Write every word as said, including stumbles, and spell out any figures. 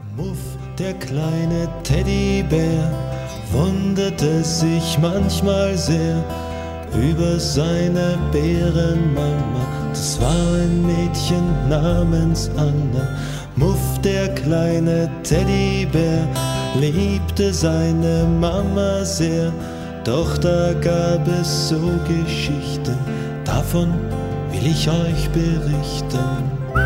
Muff, der kleine Teddybär, wunderte sich manchmal sehr über seine Bärenmama. Das war ein Mädchen namens Anna. Muff, der kleine Teddybär, liebte seine Mama sehr. Doch da gab es so Geschichten, davon will ich euch berichten.